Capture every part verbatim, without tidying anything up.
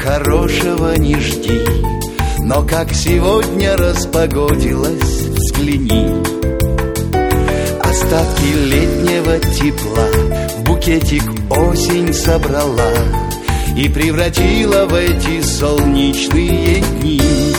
хорошего не жди, но как сегодня распогодилось, взгляни. Остатки летнего тепла в букетик осень собрала и превратила в эти солнечные дни.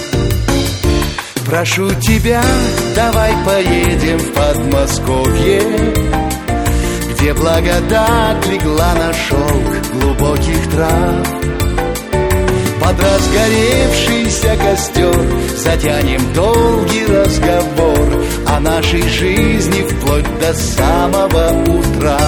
Прошу тебя, давай поедем в Подмосковье, где благодать легла на шелк глубоких трав. Под разгоревшийся костер затянем долгий разговор о нашей жизни вплоть до самого утра.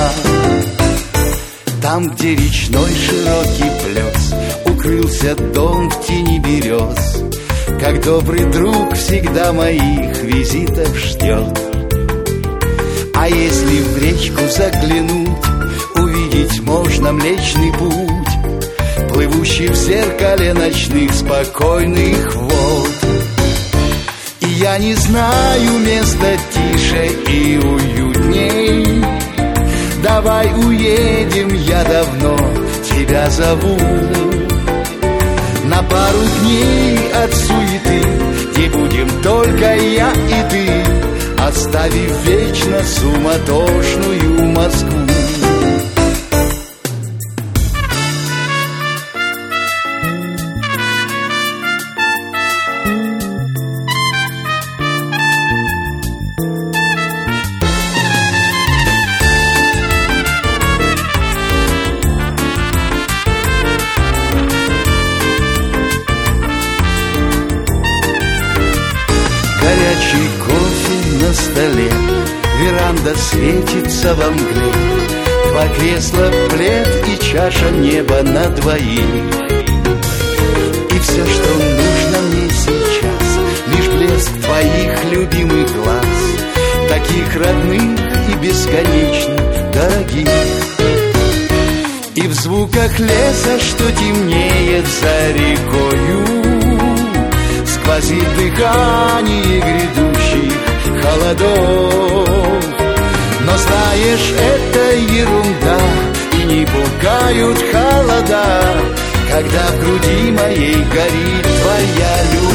Там, где речной широкий плес укрылся дом в тени берез, как добрый друг всегда моих визитов ждет. А если в речку заглянуть, увидеть можно Млечный Путь, плывущий в зеркале ночных спокойных вод. И я не знаю места тише и уютней. Давай уедем, я давно тебя зову, на пару дней от суеты, где будем только я и ты, оставив вечно суматошную Москву. Горячий кофе на столе, веранда светится во мгле, два кресла, плед и чаша неба на двоих. И все, что нужно мне сейчас, лишь блеск твоих любимых глаз, таких родных и бесконечно дорогих. И в звуках леса, что темнеет за рекою, сквозит дыхание грядущих холодов. Но знаешь, это ерунда, и не пугают холода, когда в груди моей горит твоя любовь.